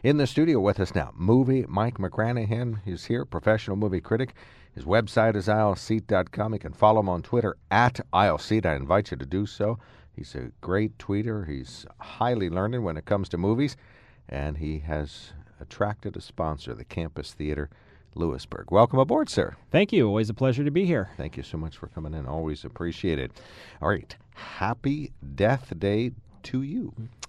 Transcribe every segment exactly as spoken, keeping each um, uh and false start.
In the studio with us now, movie Mike McGranahan. He's here, professional movie critic. His website is aisle seat dot com. You can follow him on Twitter at aisleseat. I invite you to do so. He's a great tweeter. He's highly learned when it comes to movies, and he has attracted a sponsor, the Campus Theater, Lewisburg. Welcome aboard, sir. Thank you. Always a pleasure to be here. Thank you so much for coming in. Always appreciated. All right. Happy Death Day to you.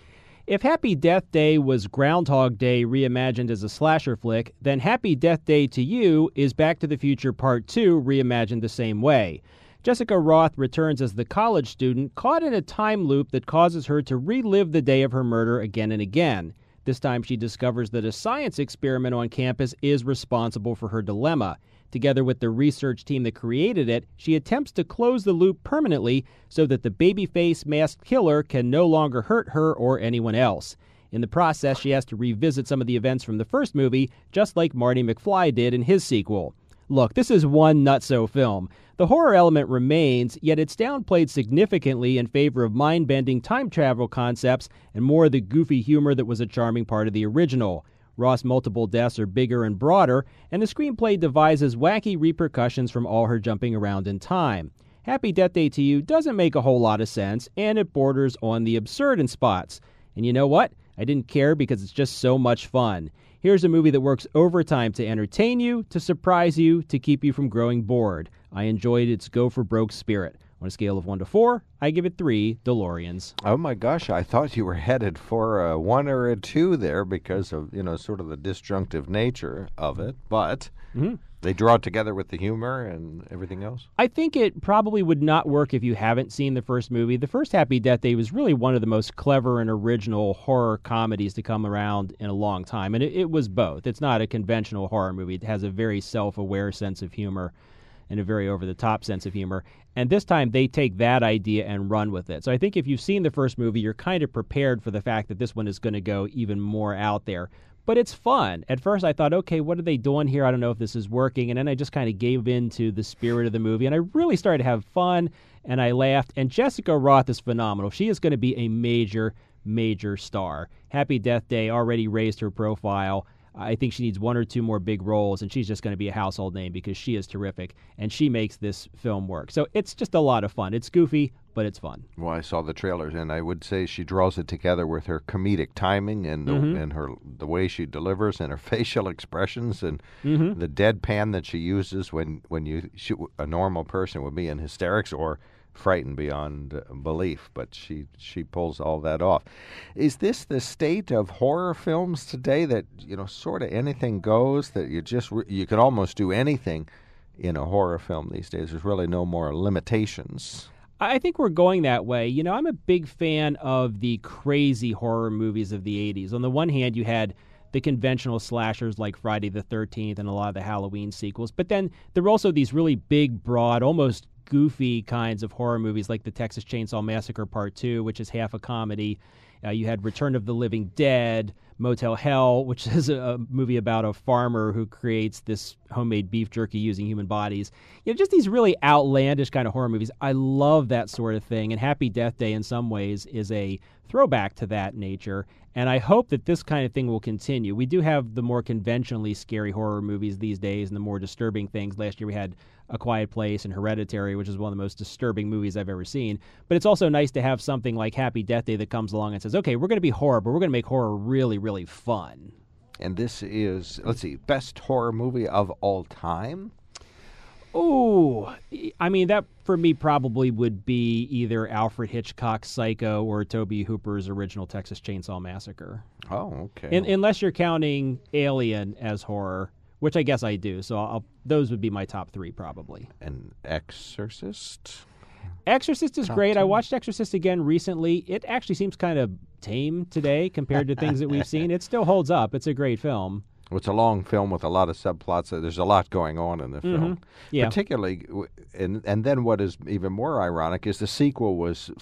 If Happy Death Day was Groundhog Day reimagined as a slasher flick, then Happy Death Day to You is Back to the Future Part two reimagined the same way. Jessica Roth returns as the college student caught in a time loop that causes her to relive the day of her murder again and again. This time she discovers that a science experiment on campus is responsible for her dilemma. Together with the research team that created it, she attempts to close the loop permanently so that the babyface masked killer can no longer hurt her or anyone else. In the process, she has to revisit some of the events from the first movie, just like Marty McFly did in his sequel. Look, this is one nutso film. The horror element remains, yet it's downplayed significantly in favor of mind-bending time travel concepts and more of the goofy humor that was a charming part of the original. Roth's multiple deaths are bigger and broader, and the screenplay devises wacky repercussions from all her jumping around in time. Happy Death Day to You doesn't make a whole lot of sense, and it borders on the absurd in spots. And you know what? I didn't care because it's just so much fun. Here's a movie that works overtime to entertain you, to surprise you, to keep you from growing bored. I enjoyed its go-for-broke spirit. On a scale of one to four, I give it three DeLoreans. Oh, my gosh. I thought you were headed for a one or a two there because of, you know, sort of the disjunctive nature of it. But mm-hmm. they draw it together with the humor and everything else. I think it probably would not work if you haven't seen the first movie. The first Happy Death Day was really one of the most clever and original horror comedies to come around in a long time. And it, it was both. It's not a conventional horror movie. It has a very self-aware sense of humor and a very over-the-top sense of humor. And this time, they take that idea and run with it. So I think if you've seen the first movie, you're kind of prepared for the fact that this one is going to go even more out there. But it's fun. At first, I thought, okay, what are they doing here? I don't know if this is working. And then I just kind of gave in to the spirit of the movie. And I really started to have fun, and I laughed. And Jessica Roth is phenomenal. She is going to be a major, major star. Happy Death Day already raised her profile. I think she needs one or two more big roles, and she's just going to be a household name because she is terrific, and she makes this film work. So it's just a lot of fun. It's goofy, but it's fun. Well, I saw the trailers, and I would say she draws it together with her comedic timing and the, mm-hmm. and her the way she delivers and her facial expressions and mm-hmm. the deadpan that she uses when, when you she, a normal person would be in hysterics or frightened beyond uh, belief, but she she pulls all that off. Is this the state of horror films today, that, you know, sort of anything goes, that you just re- you can almost do anything in a horror film these days? There's really no more limitations. I think we're going that way. You know, I'm a big fan of the crazy horror movies of the eighties. On the one hand, you had the conventional slashers like Friday the thirteenth and a lot of the Halloween sequels, but then there were also these really big, broad, almost goofy kinds of horror movies like the Texas Chainsaw Massacre Part two, which is half a comedy. Uh, you had Return of the Living Dead, Motel Hell, which is a, a movie about a farmer who creates this homemade beef jerky using human bodies. You know, just these really outlandish kind of horror movies. I love that sort of thing, and Happy Death Day in some ways is a throwback to that nature, and I hope that this kind of thing will continue. We do have the more conventionally scary horror movies these days and the more disturbing things. Last year we had A Quiet Place and Hereditary, which is one of the most disturbing movies I've ever seen. But it's also nice to have something like Happy Death Day that comes along and says, okay, we're going to be horror, but we're going to make horror really, really fun. And this is, let's see, best horror movie of all time? Oh, I mean, that for me probably would be either Alfred Hitchcock's Psycho or Tobe Hooper's original Texas Chainsaw Massacre. Oh, okay. In, unless you're counting Alien as horror, which I guess I do. So I'll, those would be my top three probably. And Exorcist? Exorcist is top great. two. I watched Exorcist again recently. It actually seems kind of tame today compared to things that we've seen. It still holds up. It's a great film. Well, it's a long film with a lot of subplots. There's a lot going on in the film. Mm-hmm. Yeah. Particularly, and, and then what is even more ironic is the sequel was f-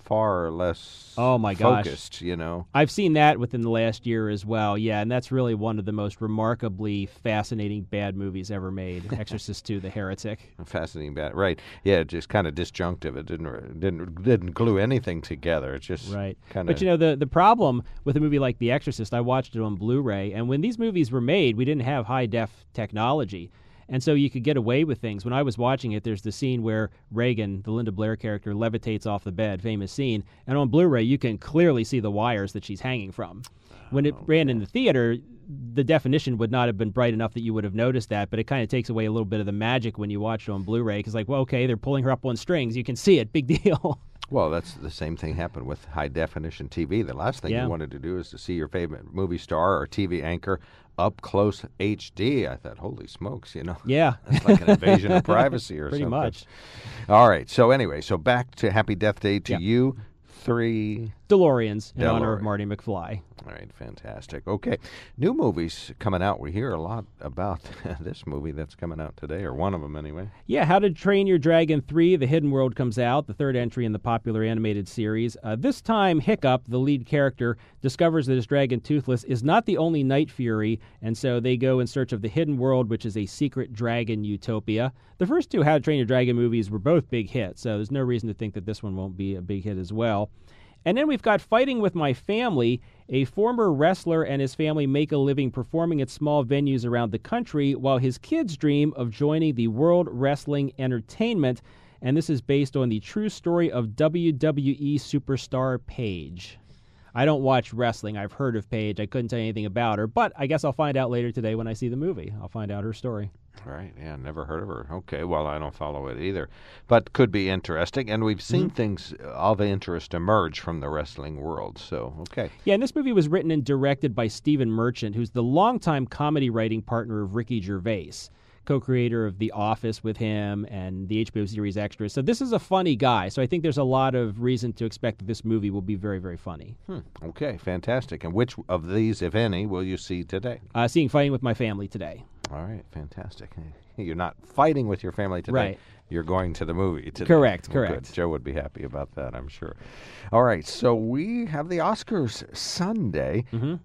far less oh my gosh. focused, you know. I've seen that within the last year as well, yeah, and that's really one of the most remarkably fascinating bad movies ever made, Exorcist two, The Heretic. Fascinating bad, right. Yeah, just kind of disjunctive. It didn't didn't didn't glue anything together. It's just right. kind of... But, you know, the, the problem with a movie like The Exorcist, I watched it on Blu-ray, and when these movies were made, we didn't have high-def technology. And so you could get away with things. When I was watching it, there's the scene where Reagan, the Linda Blair character, levitates off the bed, famous scene. And on Blu-ray, you can clearly see the wires that she's hanging from. When it oh, ran in the theater, the definition would not have been bright enough that you would have noticed that, but it kind of takes away a little bit of the magic when you watch it on Blu-ray, because like, well, okay, they're pulling her up on strings. You can see it. Big deal. Well, that's the same thing happened with high-definition T V. The last thing yeah. you wanted to do is to see your favorite movie star or T V anchor up close H D. I thought, holy smokes, you know. Yeah. It's like an invasion of privacy or Pretty something. much. All right. So anyway, so back to Happy Death Day to yeah. you. Three... DeLoreans in DeLorean. honor of Marty McFly. All right, fantastic. Okay, new movies coming out. We hear a lot about this movie that's coming out today, or one of them anyway. Yeah, How to Train Your Dragon three, The Hidden World comes out, the third entry in the popular animated series. Uh, this time, Hiccup, the lead character, discovers that his dragon Toothless is not the only Night Fury, and so they go in search of the Hidden World, which is a secret dragon utopia. The first two How to Train Your Dragon movies were both big hits, so there's no reason to think that this one won't be a big hit as well. And then we've got Fighting with My Family. A former wrestler and his family make a living performing at small venues around the country while his kids dream of joining the World Wrestling Entertainment. And this is based on the true story of W W E superstar Paige. I don't watch wrestling. I've heard of Paige. I couldn't tell you anything about her, but I guess I'll find out later today when I see the movie. I'll find out her story. Right, yeah, never heard of her. Okay, well, I don't follow it either, but could be interesting, and we've seen mm-hmm. things of interest emerge from the wrestling world, so, okay. Yeah, and this movie was written and directed by Stephen Merchant, who's the longtime comedy writing partner of Ricky Gervais, co-creator of The Office with him and the H B O series Extras. So this is a funny guy, so I think there's a lot of reason to expect that this movie will be very, very funny. Hmm. Okay, fantastic. And which of these, if any, will you see today? Uh, seeing Fighting with My Family today. All right, fantastic. You're not fighting with your family today. Right. You're going to the movie today. Correct, well, correct. Good. Joe would be happy about that, I'm sure. All right, so we have the Oscars Sunday. Mm-hmm.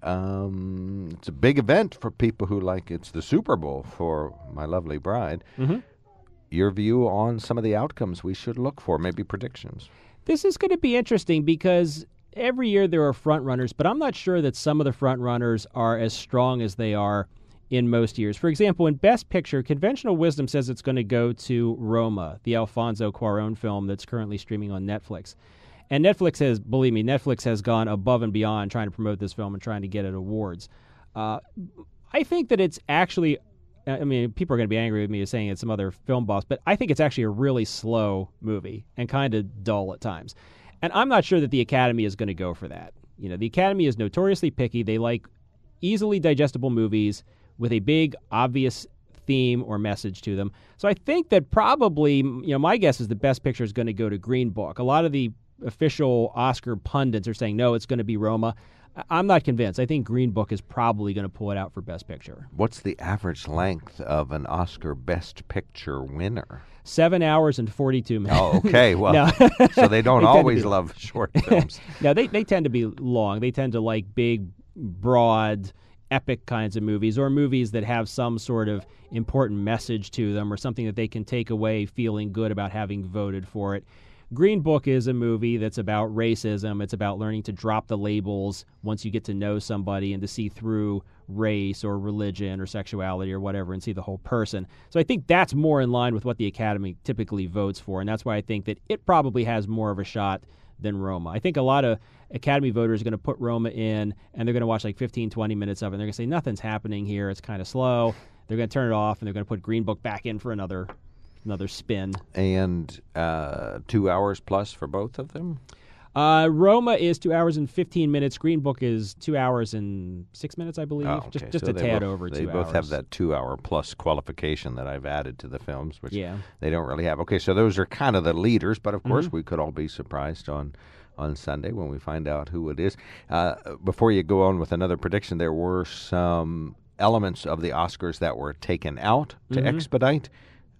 Um, it's a big event for people who like it's the Super Bowl for my lovely bride. Mm-hmm. Your view on some of the outcomes we should look for, maybe predictions. This is going to be interesting because every year there are front runners, but I'm not sure that some of the front runners are as strong as they are in most years. For example, in Best Picture, conventional wisdom says it's going to go to Roma, the Alfonso Cuarón film that's currently streaming on Netflix. And Netflix has, believe me, Netflix has gone above and beyond trying to promote this film and trying to get it awards. Uh, I think that it's actually, I mean, people are going to be angry with me saying it's some other film boss, but I think it's actually a really slow movie and kind of dull at times. And I'm not sure that the Academy is going to go for that. You know, the Academy is notoriously picky. They like easily digestible movies with a big, obvious theme or message to them. So I think that probably, you know, my guess is the Best Picture is going to go to Green Book. A lot of the official Oscar pundits are saying, no, it's going to be Roma. I'm not convinced. I think Green Book is probably going to pull it out for Best Picture. What's the average length of an Oscar Best Picture winner? Seven hours and forty-two minutes. Oh, okay. Well, no. So they don't they always be, love short films. No, they, they tend to be long. They tend to like big, broad, epic kinds of movies, or movies that have some sort of important message to them or something that they can take away feeling good about having voted for it. Green Book is a movie that's about racism. It's about learning to drop the labels once you get to know somebody and to see through race or religion or sexuality or whatever and see the whole person. So I think that's more in line with what the Academy typically votes for, and that's why I think that it probably has more of a shot than Roma. I think a lot of Academy voters are going to put Roma in, and they're going to watch like fifteen, twenty minutes of it, and they're going to say, nothing's happening here, it's kind of slow. They're going to turn it off, and they're going to put Green Book back in for another another spin. And uh, two hours plus for both of them? Uh, Roma is two hours and fifteen minutes. Green Book is two hours and six minutes, I believe. Oh, okay. Just, just so a tad both, over two They both hours. have that two-hour plus qualification that I've added to the films, which yeah. they don't really have. Okay, so those are kind of the leaders, but of course mm-hmm. we could all be surprised on on Sunday when we find out who it is. Uh, before you go on with another prediction, there were some elements of the Oscars that were taken out to mm-hmm. expedite.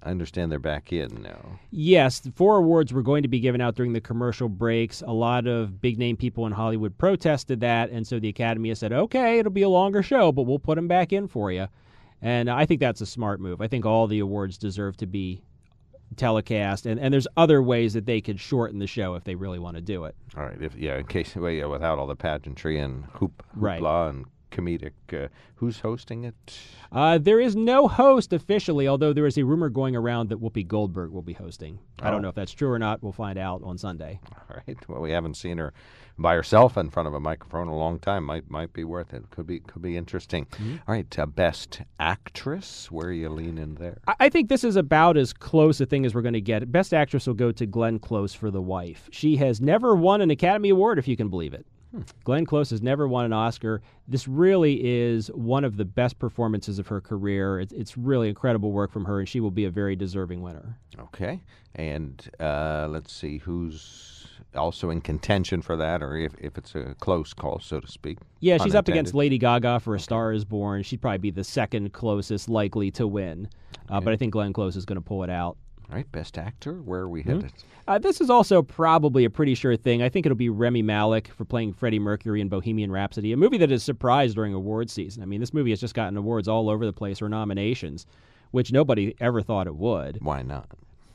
I understand they're back in now. Yes, the four awards were going to be given out during the commercial breaks. A lot of big-name people in Hollywood protested that, and so the Academy has said, okay, it'll be a longer show, but we'll put them back in for you. And I think that's a smart move. I think all the awards deserve to be telecast, and, and there's other ways that they could shorten the show if they really want to do it. All right, if yeah, in case well, yeah, without all the pageantry and hoop, Right. hoopla and comedic, uh, who's hosting it? Uh, there is no host officially, although there is a rumor going around that Whoopi Goldberg will be hosting. I Oh. don't know if that's true or not. We'll find out on Sunday. All right. Well, we haven't seen her by herself in front of a microphone in a long time. Might might be worth it. Could be could be interesting. Mm-hmm. All right. Uh, best actress. Where are you leaning there? I, I think this is about as close a thing as we're going to get. Best actress will go to Glenn Close for The Wife. She has never won an Academy Award, if you can believe it. Hmm. Glenn Close has never won an Oscar. This really is one of the best performances of her career. It's, it's really incredible work from her, and she will be a very deserving winner. Okay. And uh, let's see who's also in contention for that, or if, if it's a close call, so to speak. Yeah, she's up Unintended. against Lady Gaga for A Star is Born. She'd probably be the second closest likely to win. Uh, Okay. but I think Glenn Close is going to pull it out. All right. Best actor. Where are we headed? Uh, this is also probably a pretty sure thing. I think it'll be Rami Malek for playing Freddie Mercury in Bohemian Rhapsody, a movie that has surprised during awards season. I mean, this movie has just gotten awards all over the place, or nominations, which nobody ever thought it would. Why not?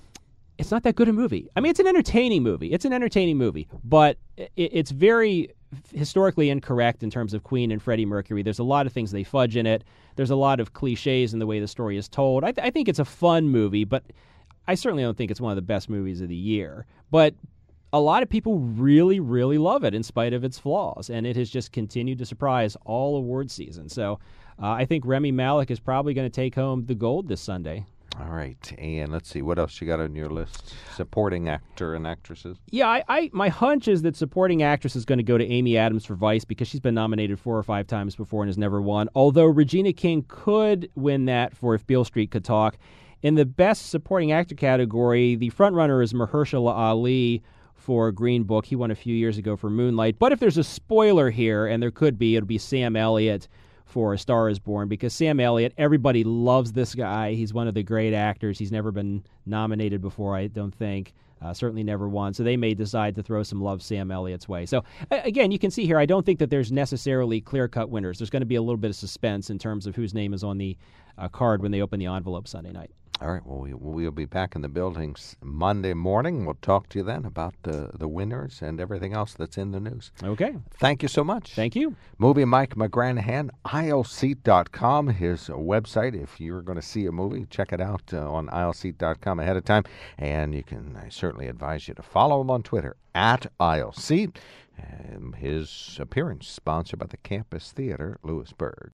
It's not that good a movie. I mean, it's an entertaining movie. It's an entertaining movie, but it, it's very historically incorrect in terms of Queen and Freddie Mercury. There's a lot of things they fudge in it. There's a lot of cliches in the way the story is told. I, th- I think it's a fun movie, but I certainly don't think it's one of the best movies of the year. But a lot of people really, really love it in spite of its flaws, and it has just continued to surprise all award season. So uh, I think Rami Malek is probably going to take home the gold this Sunday. All right. And let's see. What else you got on your list? Supporting actor and actresses. Yeah, I, I my hunch is that supporting actress is going to go to Amy Adams for Vice because she's been nominated four or five times before and has never won, although Regina King could win that for If Beale Street Could Talk. In the Best Supporting Actor category, the frontrunner is Mahershala Ali for Green Book. He won a few years ago for Moonlight. But if there's a spoiler here, and there could be, it'll be Sam Elliott for A Star is Born, because Sam Elliott, everybody loves this guy. He's one of the great actors. He's never been nominated before, I don't think. Uh, certainly never won. So they may decide to throw some love Sam Elliott's way. So, again, you can see here, I don't think that there's necessarily clear-cut winners. There's going to be a little bit of suspense in terms of whose name is on the uh, card when they open the envelope Sunday night. All right. Well, we, we'll be back in the buildings Monday morning. We'll talk to you then about the, the winners and everything else that's in the news. Okay. Thank you so much. Thank you. Movie Mike McGranahan, aisle seat dot com, his website. If you're going to see a movie, check it out uh, on aisle seat dot com ahead of time. And you can, I certainly advise you to follow him on Twitter, at aisleseat. Um, his appearance sponsored by the Campus Theater, Lewisburg.